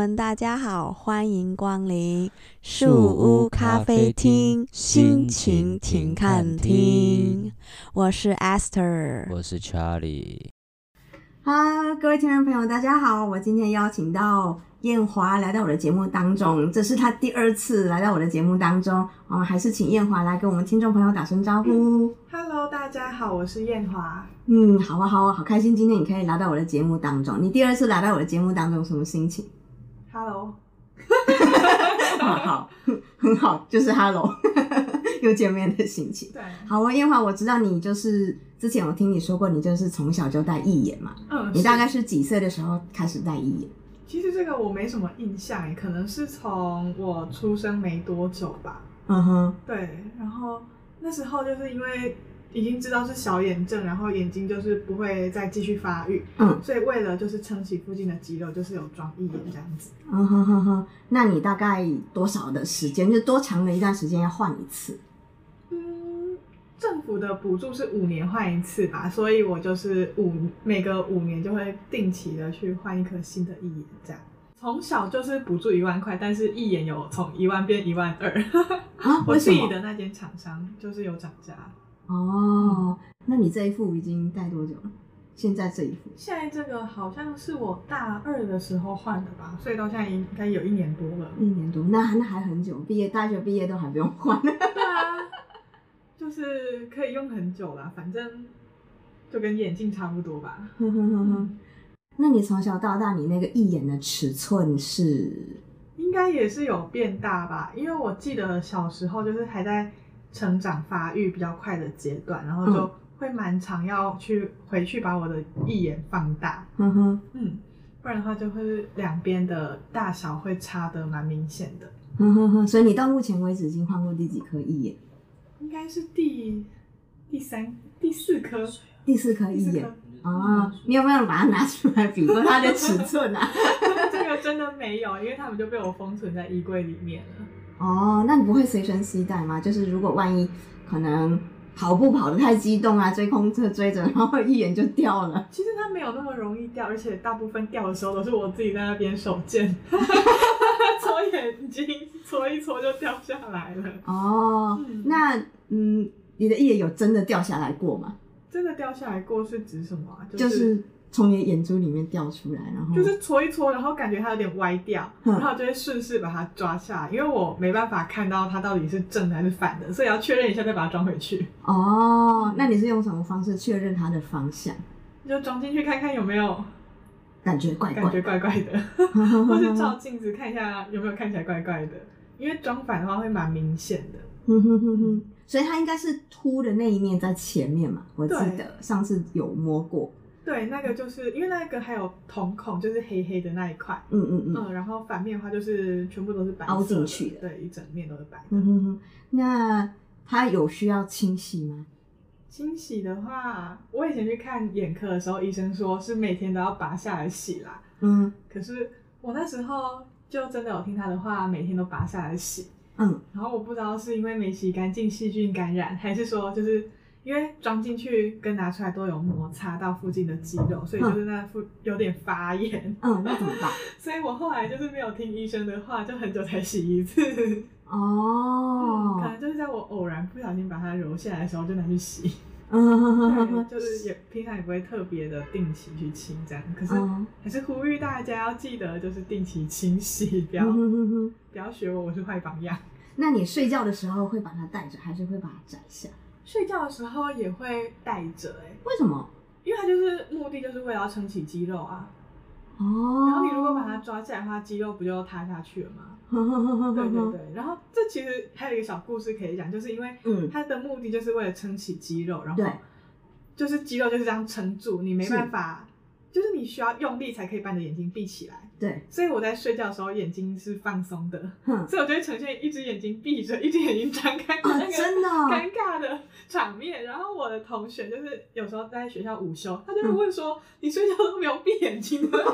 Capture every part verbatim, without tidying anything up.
们，大家好，欢迎光临树屋咖啡厅心情停看厅。我是 Esther， 我是 Charlie。 哈，各位听众朋友，大家好！我今天邀请到燕华来到我的节目当中，这是他第二次来到我的节目当中，我们还是请燕华来跟我们听众朋友打声招呼。 Hello， 大家好，我是燕华。 嗯，好啊，好啊，好开心，今天你可以来到我的节目当中。你第二次来到我的节目当中，什么心情 ？Hello， 好好，很好，就是 Hello， 又见面的心情。 对， 好啊，燕华，我知道你就是之前我听你说过，你就是从小就戴义眼嘛。 嗯， 你大概是几岁的时候开始戴义眼？ 其实这个我没什么印象，可能是从我出生没多久吧。 嗯哼， 对，然后那时候就是因为已经知道是小眼症，然后眼睛就是不会再继续发育， 嗯， 所以为了就是撑起附近的肌肉，就是有装义眼这样子。 嗯哼哼哼，那你大概多少的时间，就是多长的一段时间要换一次？ 嗯，政府的补助是五年换一次吧，所以我就是五每隔五年就会定期的去换一颗新的义眼这样。从小就是补助一万块，但是义眼有从一万变一万二。 啊？ 我为什么？ 自己的那间厂商就是有涨价。 哦，那你这一副已经戴多久了？现在这一副？ 现在这个好像是我大二的时候换的吧，所以到现在应该有一年多了。 一年多，那那还很久，毕业大学毕业都还不用换。 对啊，就是可以用很久啦，反正就跟眼镜差不多吧。 哼哼哼哼。那你从小到大，你那个义眼的尺寸是？ 应该也是有变大吧，因为我记得小时候就是还在成长发育比较快的阶段，然后就会蛮常要去回去把我的义眼放大。 嗯哼， 嗯，不然的话就会两边的大小会差得蛮明显的。 嗯哼哼，所以你到目前为止已经换过第几颗义眼？ 应该是第第三、第四颗， 第四颗义眼。哦， 嗯， 你有没有把它拿出来比过它的尺寸啊？ 这个真的没有，因为他们就被我封存在衣柜里面了。 哦，那你不会随身携带吗？就是如果万一可能跑步跑得太激动啊，追空车追着，然后一眼就掉了。 其实它没有那么容易掉，而且大部分掉的时候都是我自己在那边手贱，搓眼睛搓一搓就掉下来了。 哦， 嗯那嗯，你的一眼有真的掉下来过吗？ 真的掉下来过是指什么啊？就是、 就是从你的眼珠里面掉出来，然后就是搓一搓，然后感觉它有点歪掉， 嗯然后就会顺势把它抓下来，因为我没办法看到它到底是正的还是反的，所以要确认一下再把它装回去。 哦，那你是用什么方式确认它的方向？ 就装进去看看有没有感觉怪怪， 感觉怪怪的，或是照镜子看一下有没有看起来怪怪的，因为装反的话会蛮明显的。 哼哼哼哼，所以它应该是凸的那一面在前面嘛，我记对得上次有摸过。 对，那个就是因为那个还有瞳孔，就是黑黑的那一块， 嗯嗯嗯， 嗯，然后反面的话就是全部都是白色的， 凹进去的， 对，一整面都是白的。 嗯哼哼，那它有需要清洗吗？ 清洗的话，我以前去看眼科的时候，医生说是每天都要拔下来洗啦。 嗯可是我那时候就真的有听他的话，每天都拔下来洗。 嗯， 然后我不知道是因为没洗干净细菌感染，还是说就是因为装进去跟拿出来都有摩擦到附近的肌肉，所以就是那附有点发炎。 嗯，那怎么办？ 所以我后来就是没有听医生的话，就很久才洗一次。 哦， 嗯，可能就是在我偶然不小心把它揉下来的时候就拿去洗。 嗯哼哼哼对， 哼， 就是也平常也不会特别的定期去清这样，可是嗯还是呼吁大家要记得就是定期清洗，不要、 嗯哼哼哼。 不要学我，我是坏榜样。 那你睡觉的时候会把它戴着，还是会把它摘下？ 睡觉的时候也会带着哎、欸， 为什么？ 因为它就是目的就是为了要撑起肌肉啊。 哦， 然后你如果把它抓起来的话，肌肉不就塌下去了吗？对对对。然后这其实还有一个小故事可以讲，就是因为嗯它的目的就是为了撑起肌肉，然后对就是肌肉就是这样撑住，你没办法，就是你需要用力才可以把你的眼睛闭起来。 对， 所以我在睡觉的时候眼睛是放松的， 哼， 所以我就会呈现一只眼睛闭着，一只眼睛张开的哦那个真的哦尴尬的场面。然后我的同学就是有时候在学校午休，他就会问说：“你睡觉都没有闭眼睛吗？”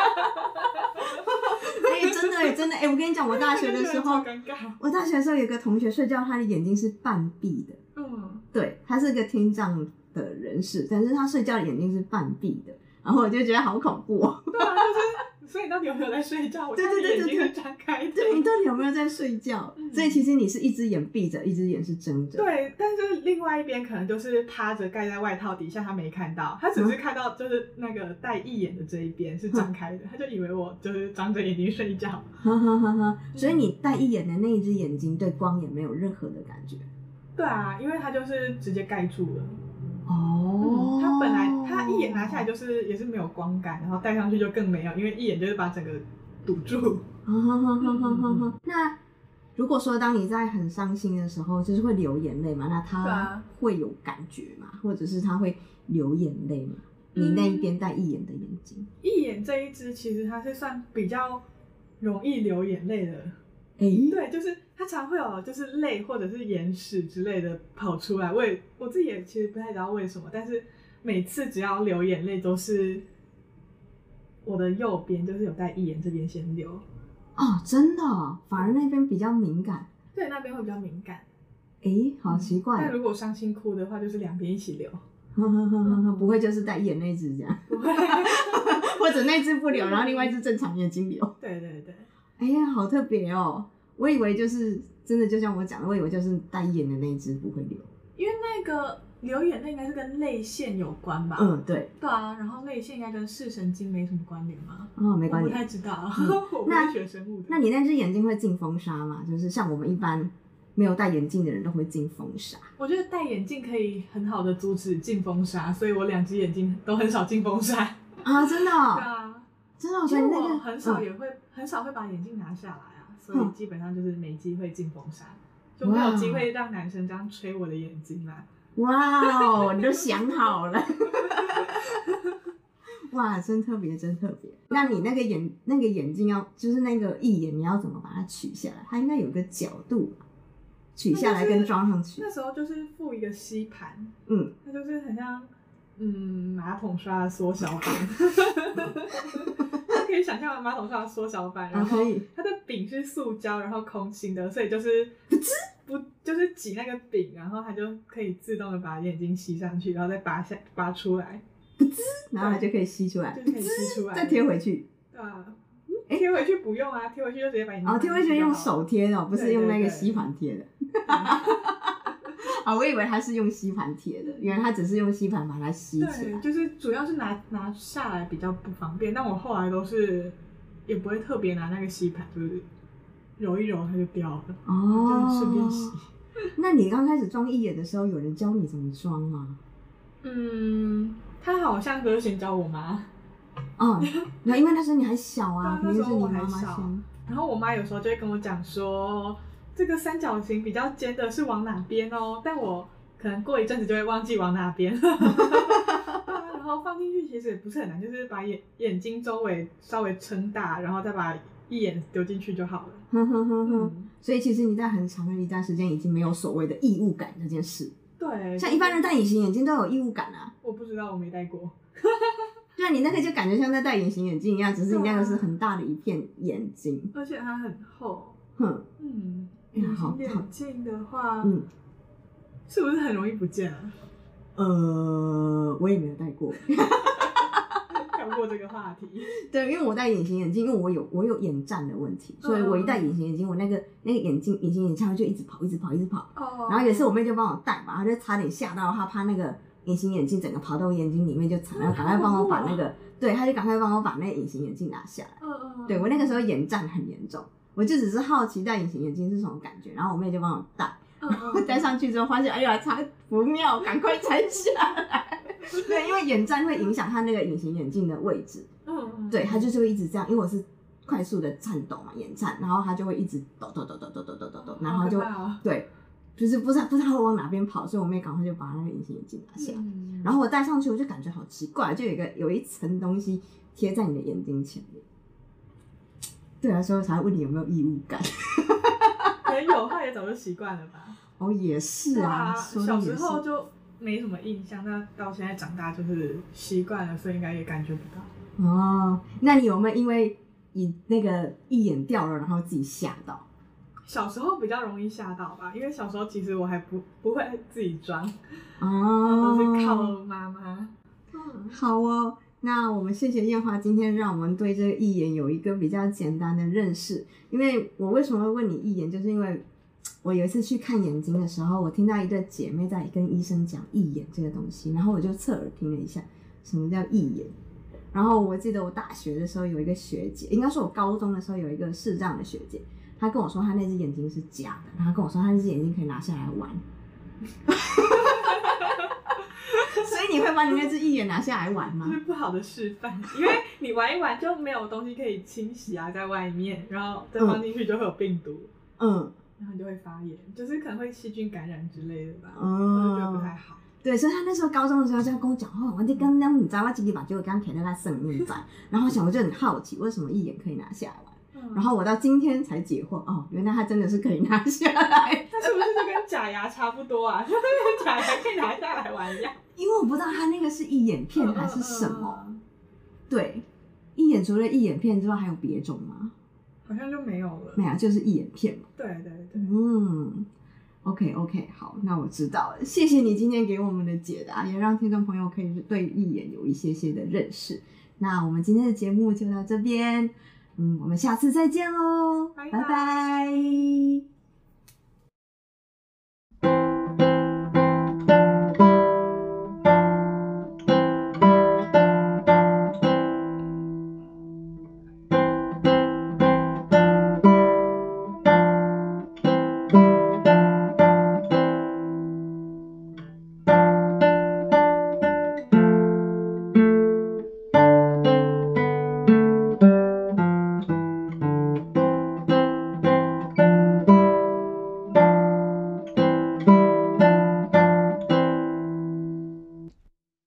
哎、真的哎，真的哎，我跟你讲，我大学的时候超，尴尬。 我大学的时候有个同学睡觉，他的眼睛是半闭的， 嗯， 对，他是个听障的人士，但是他睡觉的眼睛是半闭的，然后我就觉得好恐怖哦。 对啊，就是所以你到底有没有在睡觉？我对看你对对对对眼睛是张开的。 对，你到底有没有在睡觉？ 嗯所以其实你是一只眼闭着，一只眼是睁着。 对，但是另外一边可能就是趴着盖在外套底下，他没看到，他只是看到就是那个带义眼的这一边是张开的，他就以为我就是张着眼睛睡觉。 哈哈哈哈！所以你戴一眼的那一只眼睛对光也没有任何的感觉。 对啊，因为他就是直接盖住了。 哦、 嗯，他本来他一眼拿下来就是也是没有光感，然后戴上去就更没有，因为一眼就是把整个堵住。 嗯、那如果说当你在很伤心的时候，就是会流眼泪嘛？那他会有感觉吗？或者是他会流眼泪吗？你那一边戴一眼的眼睛， 一眼这一只其实它是算比较容易流眼泪的。 欸、 对，就是它常会有就是泪或者是眼屎之类的跑出来，我也我自己也其实不太知道为什么，但是每次只要流眼泪都是我的右边，就是有带一眼这边先流。 哦，真的、哦，反而那边比较敏感。 对，那边会比较敏感。 诶，好奇怪、哦。 但如果伤心哭的话，就是两边一起流。 不会就是带一眼那只这样， 不会， 或者那只不流，然后另外一只正常眼睛流。 对对对。 哎呀，好特别哦！我以为就是真的，就像我讲的，我以为就是带眼的那一只不会流， 因为那个流眼泪应该是跟泪腺有关吧？ 嗯，对。 对啊，然后泪腺应该跟视神经没什么关联吗？ 哦，没关联。 我不太知道， 嗯、 我不是学生物的。 那你那只眼睛会进风沙吗？就是像我们一般没有戴眼镜的人都会进风沙。 我觉得戴眼镜可以很好的阻止进风沙，所以我两只眼睛都很少进风沙。 啊，真的、哦？ 对啊， 真的、哦。所以那个我很少也会、嗯、很少会把眼镜拿下来啊。所以基本上就是没机会进风沙，就没有机会让男生这样吹我的眼睛啦。 哇哦，你都想好了，哇，真特别，真特别。那你那个眼那个眼镜要就是那个义眼，你要怎么把它取下来？它应该有一个角度吧，取下来跟装上去。 那时候就是附一个吸盘， 嗯， 它就是很像嗯马桶刷的缩小版。可以想象马桶刷的缩小版，然后它的柄是塑胶，然后空心的，所以就是不就是挤那个柄，然后它就可以自动的把眼睛吸上去，然后再拔下拔出来， 然后它就可以吸出来， 就可以吸出来， 再贴回去。 对啊，贴回去不用啊，贴回去就直接把眼睛哦，贴回去用手贴的，不是用那个吸盘贴的。啊、哦，我以为它是用吸盘贴的，原来它只是用吸盘把它吸起来。 对，就是主要是拿拿下来比较不方便，但我后来都是也不会特别拿那个吸盘，就是揉一揉它就掉了，哦，就顺便洗。 那你刚开始装义眼的时候，有人教你怎么装吗？ 嗯，他好像都是先教我妈。 哦，那因为那时候你还小啊， 那时候我还小。然后我妈有时候就会跟我讲说，这个三角形比较尖的是往哪边哦，但我可能过一阵子就会忘记往哪边。然后放进去其实也不是很难，就是把眼眼睛周围稍微撑大，然后再把一眼丢进去就好了。 嗯、所以其实你在很长的一段时间已经没有所谓的异物感这件事。 对， 像一般人戴隐形眼镜都有异物感啊。 我不知道，我没戴过。 对啊，你那个就感觉像在戴隐形眼镜一样，只是你那个是很大的一片眼睛， 而且它很厚。 哼， 嗯，隐形眼镜的话，嗯，是不是很容易不见啊？ 呃，我也没有戴过。 跳过这个话题。 对，因为我戴隐形眼镜，因为我有我有眼站的问题，所以我一戴隐形眼镜，我那个那个眼镜隐形眼镜就一直跑，一直跑，一直跑。哦。然后有一次我妹就帮我戴嘛，她就差点吓到，她怕那个隐形眼镜整个跑到我眼睛里面就惨了，赶快帮我把那个，对，她就赶快帮我把那个隐形眼镜拿下来。嗯嗯。对，我那个时候眼站很严重，我就只是好奇戴隐形眼镜是什么感觉，然后我妹就帮我戴。我戴上去之后发现，哎呀，它不妙，赶快拆下来。对，因为眼站会影响它那个隐形眼镜的位置。嗯，对，它就是会一直这样，因为我是快速的颤抖嘛，眼站，然后它就会一直抖抖抖抖抖抖抖抖抖，然后就、哦、对，就是不知道不知道会往哪边跑，所以我妹赶快就把那个隐形眼镜拿下来。嗯、然后我戴上去，我就感觉好奇怪，就有一个有一层东西贴在你的眼睛前面。对啊，所以我才问你有没有异物感。 可能有，他也早就习惯了吧。 哦，也是啊， 小时候就没什么印象，那到现在长大就是习惯了，所以应该也感觉不到。 哦，那你有没有因为你那个一眼掉了，然后自己吓到？ 小时候比较容易吓到吧，因为小时候其实我还不不会自己装， 哦， 都是靠妈妈。 嗯，好哦。 那我们谢谢燕华今天让我们对这个义眼有一个比较简单的认识。因为我为什么会问你义眼，就是因为我有一次去看眼睛的时候，我听到一对姐妹在跟医生讲义眼这个东西，然后我就侧耳听了一下什么叫义眼。然后我记得我大学的时候有一个学姐，应该说我高中的时候有一个视障的学姐，她跟我说她那只眼睛是假的，然后她跟我说她那只眼睛可以拿下来玩。所以你会把你那只义眼拿下来玩吗？ 这是不好的示范，因为你玩一玩就没有东西可以清洗啊，在外面，然后再放进去就会有病毒， 嗯， 然后你就会发炎，就是可能会细菌感染之类的吧， 嗯， 我就觉得不太好。 对，所以他那时候高中的时候就要跟我讲，哦，我就刚刚你知道，我今天把结果刚给到他生命在，然后我想我就很好奇，为什么义眼可以拿下来玩？ 嗯、 然后我到今天才解惑，哦，原来他真的是可以拿下来。 那是不是就跟假牙差不多啊？就是假牙可以拿下来玩一样。 因为我不知道他那个是义眼片还是什么。 嗯嗯嗯、 对，义眼除了义眼片之外还有别种吗？ 好像就没有了。 没有，就是义眼片嘛。 对对对。 嗯。OK OK， 好，那我知道了。谢谢你今天给我们的解答，也让听众朋友可以对义眼有一些些的认识。那我们今天的节目就到这边，嗯，我们下次再见喽， 拜拜。 拜拜。